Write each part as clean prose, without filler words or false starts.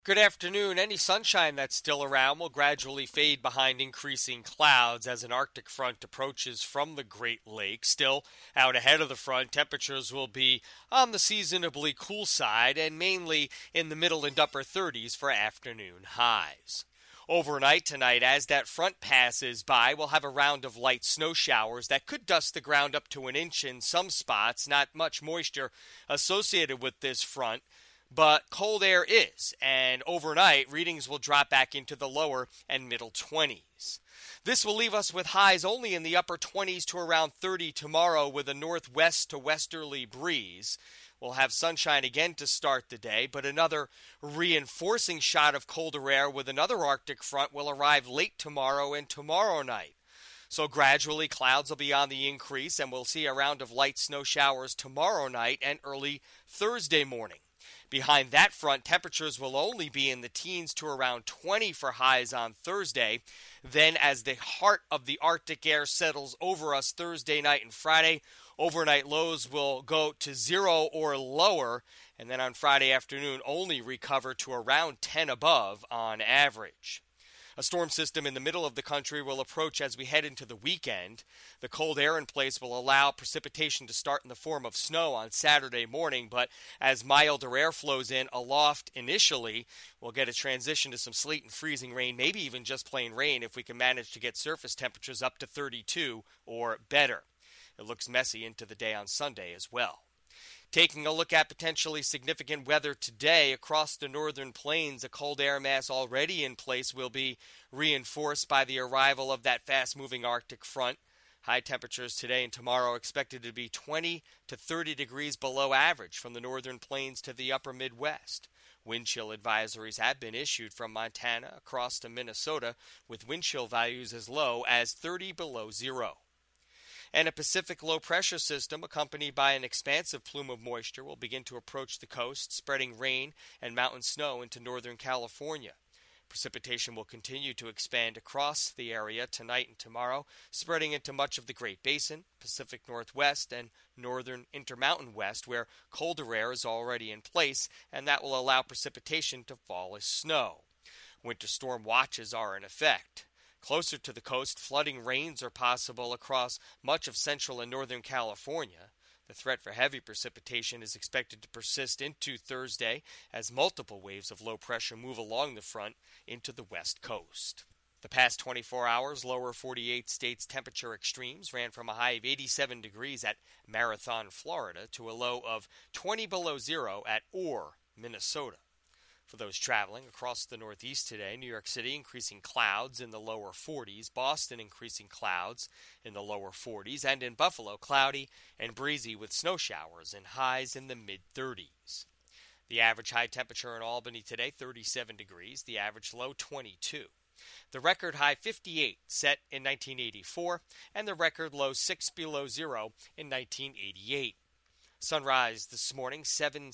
Good afternoon. Any sunshine that's still around will gradually fade behind increasing clouds as an Arctic front approaches from the Great Lakes. Still, out ahead of the front, temperatures will be on the seasonably cool side and mainly in the middle and upper 30s for afternoon highs. Overnight tonight, as that front passes by, we'll have a round of light snow showers that could dust the ground up to an inch in some spots. Not much moisture associated with this front, but cold air is, and overnight readings will drop back into the lower and middle 20s. This will leave us with highs only in the upper 20s to around 30 tomorrow with a northwest to westerly breeze. We'll have sunshine again to start the day, but another reinforcing shot of colder air with another Arctic front will arrive late tomorrow and tomorrow night. So gradually clouds will be on the increase, and we'll see a round of light snow showers tomorrow night and early Thursday morning. Behind that front, temperatures will only be in the teens to around 20 for highs on Thursday. Then, as the heart of the Arctic air settles over us Thursday night and Friday, overnight lows will go to 0 or lower, and then on Friday afternoon only recover to around 10 above on average. A storm system in the middle of the country will approach as we head into the weekend. The cold air in place will allow precipitation to start in the form of snow on Saturday morning, but as milder air flows in aloft initially, we'll get a transition to some sleet and freezing rain, maybe even just plain rain if we can manage to get surface temperatures up to 32 or better. It looks messy into the day on Sunday as well. Taking a look at potentially significant weather today across the northern plains, a cold air mass already in place will be reinforced by the arrival of that fast-moving Arctic front. High temperatures today and tomorrow expected to be 20 to 30 degrees below average from the northern plains to the upper Midwest. Wind chill advisories have been issued from Montana across to Minnesota, with wind chill values as low as 30 below zero. And a Pacific low-pressure system accompanied by an expansive plume of moisture will begin to approach the coast, spreading rain and mountain snow into northern California. Precipitation will continue to expand across the area tonight and tomorrow, spreading into much of the Great Basin, Pacific Northwest, and northern Intermountain West, where colder air is already in place, and that will allow precipitation to fall as snow. Winter storm watches are in effect. Closer to the coast, flooding rains are possible across much of central and northern California. The threat for heavy precipitation is expected to persist into Thursday as multiple waves of low pressure move along the front into the west coast. The past 24 hours, lower 48 states' temperature extremes ran from a high of 87 degrees at Marathon, Florida, to a low of 20 below zero at Orr, Minnesota. For those traveling across the Northeast today, New York City increasing clouds in the lower 40s, Boston increasing clouds in the lower 40s, and in Buffalo, cloudy and breezy with snow showers and highs in the mid-30s. The average high temperature in Albany today, 37 degrees, the average low, 22. The record high, 58, set in 1984, and the record low, 6 below zero in 1988. Sunrise this morning,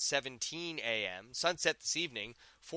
7:17 a.m. Sunset this evening,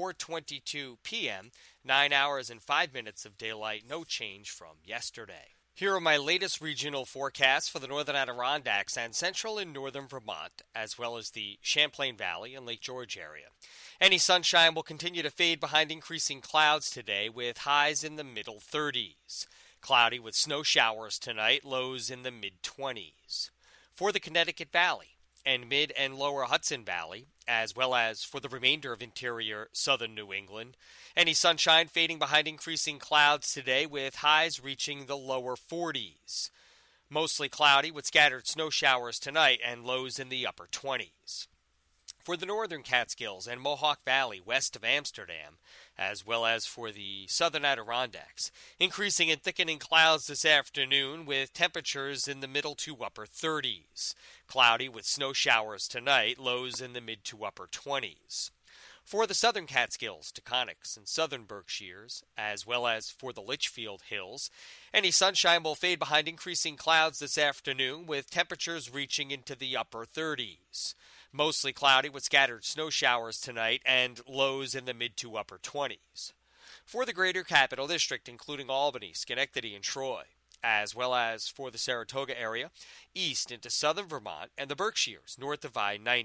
4:22 p.m. 9 hours and 5 minutes of daylight, no change from yesterday. Here are my latest regional forecasts for the northern Adirondacks and central and northern Vermont, as well as the Champlain Valley and Lake George area. Any sunshine will continue to fade behind increasing clouds today, with highs in the middle 30s. Cloudy with snow showers tonight, lows in the mid-20s. For the Connecticut Valley and mid and lower Hudson Valley, as well as for the remainder of interior southern New England, any sunshine fading behind increasing clouds today, with highs reaching the lower 40s. Mostly cloudy with scattered snow showers tonight and lows in the upper 20s. For the northern Catskills and Mohawk Valley west of Amsterdam, as well as for the southern Adirondacks, increasing and thickening clouds this afternoon with temperatures in the middle to upper 30s. Cloudy with snow showers tonight, lows in the mid to upper 20s. For the southern Catskills, Taconics, and southern Berkshires, as well as for the Litchfield Hills, any sunshine will fade behind increasing clouds this afternoon with temperatures reaching into the upper 30s. Mostly cloudy with scattered snow showers tonight and lows in the mid to upper 20s. For the greater capital district, including Albany, Schenectady, and Troy, as well as for the Saratoga area, east into southern Vermont and the Berkshires, north of I-90.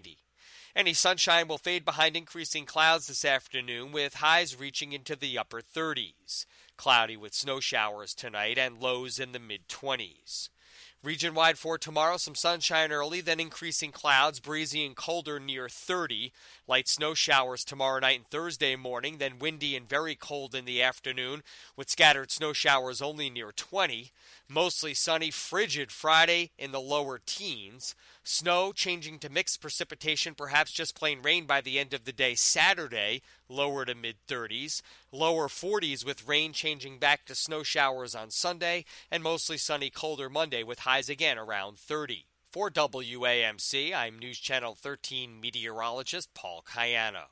Any sunshine will fade behind increasing clouds this afternoon, with highs reaching into the upper 30s. Cloudy with snow showers tonight and lows in the mid-20s. Region-wide for tomorrow, some sunshine early, then increasing clouds, breezy and colder near 30. Light snow showers tomorrow night and Thursday morning, then windy and very cold in the afternoon, with scattered snow showers only near 20. Mostly sunny, frigid Friday in the lower teens. Snow changing to mixed precipitation, perhaps just plain rain by the end of the day Saturday, lower to mid-30s. Lower 40s with rain changing back to snow showers on Sunday, and mostly sunny, colder Monday with highs again around 30. For WAMC, I'm News Channel 13 meteorologist Paul Cayano.